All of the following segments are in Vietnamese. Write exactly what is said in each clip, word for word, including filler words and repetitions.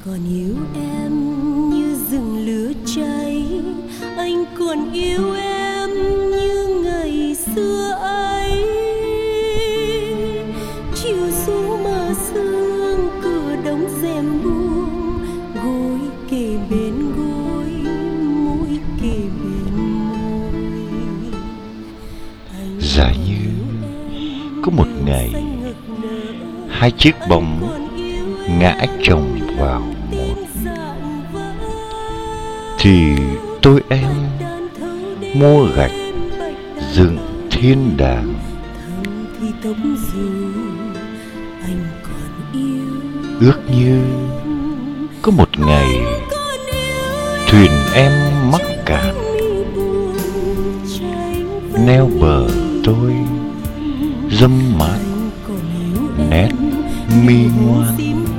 còn yêu em như rừng lửa cháy, anh còn yêu em như ngày xưa ấy. Chiều xuống mờ sương, cửa đóng rèm buông, gối kề bên gối, môi kề bên môi. Giả như có một ngày hai chiếc bóng ngã chồng vào một, thì tôi em mua gạch dựng thiên đàng. Ước như có một ngày thuyền em mắc cạn, neo bờ tôi dâm mát nét mi ngoan.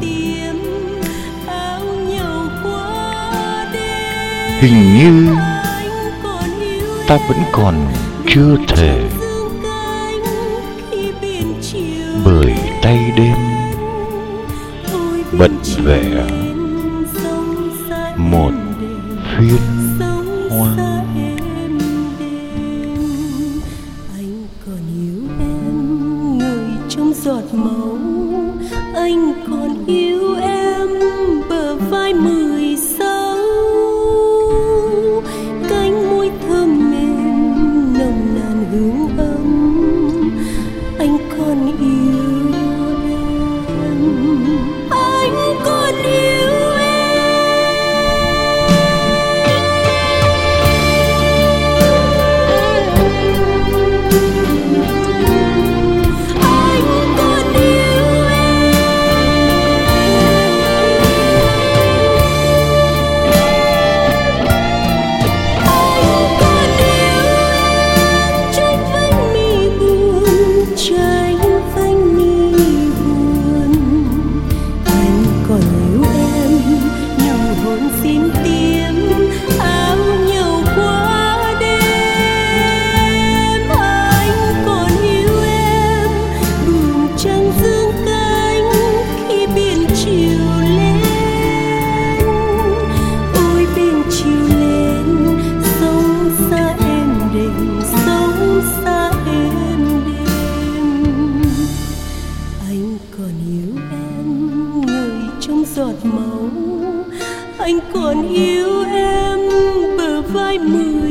Hình như ta vẫn còn chưa thể, bởi tay đêm bận vẽ một phiên hoa. Anh còn yêu em ngời trong giọt máu, anh còn yêu em bờ vai mười sáu, cánh môi thơm mềm nồng nàn hương ấm. Anh còn yêu em, anh còn yêu giọt máu, anh còn yêu em bờ vai mười